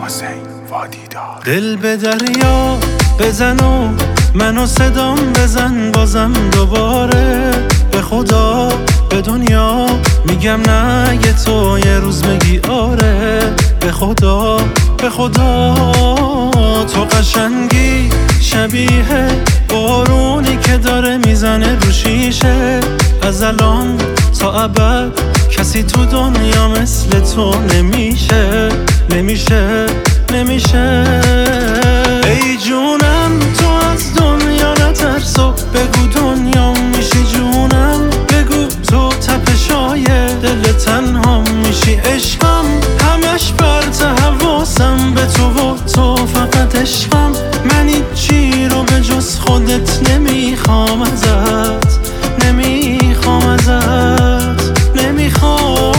حسین وادیدار. دل به دریا بزن و منو صدام بزن بازم دوباره. به خدا به دنیا میگم نه یه تو یه روز میگی آره. به خدا به خدا تو قشنگی شبیه بارونی که داره میزنه رو شیشه. از الان تا ابد کسی تو دنیا مثل تو نمیشه نمیشه نمیشه. ای جونم تو از دنیا نترس و بگو دنیا میشی جونم. بگو تو تپشای دل تنها میشی عشقم. همش برت حواسم به تو و تو فقط عشقم. من هیچی رو به جز خودت نمیخوام ازت نمیخوام ازت نمیخوام.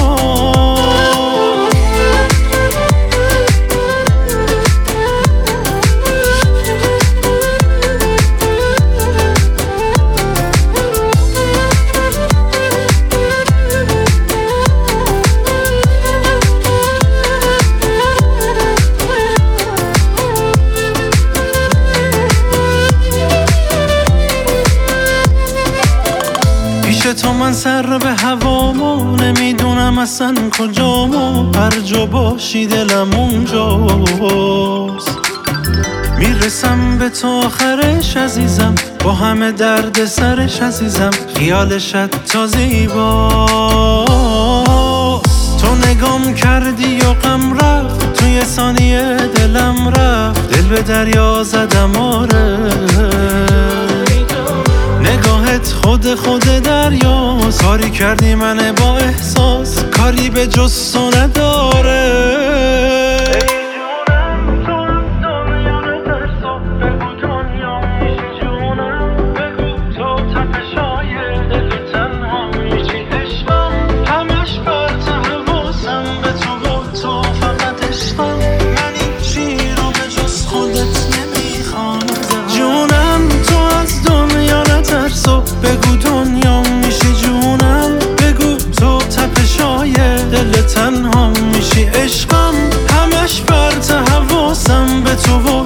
تو من سر به هوامو نمیدونم اصلا کجامو. هر جا باشی دلم اونجاست. میرسم به تو آخرش عزیزم با همه درد سرش عزیزم. خیالشت تا زیباست. تو نگام کردی و غم رفت توی ثانیه دلم رفت. دل به دریا زدم آره. نگاهت خود دریا کاری کردی من با احساس. کاری به جز تو نداره. بگو دنیا میشی جونم. بگو تو تپشای دل تنها میشی عشقم. همش برت حواسم به تو و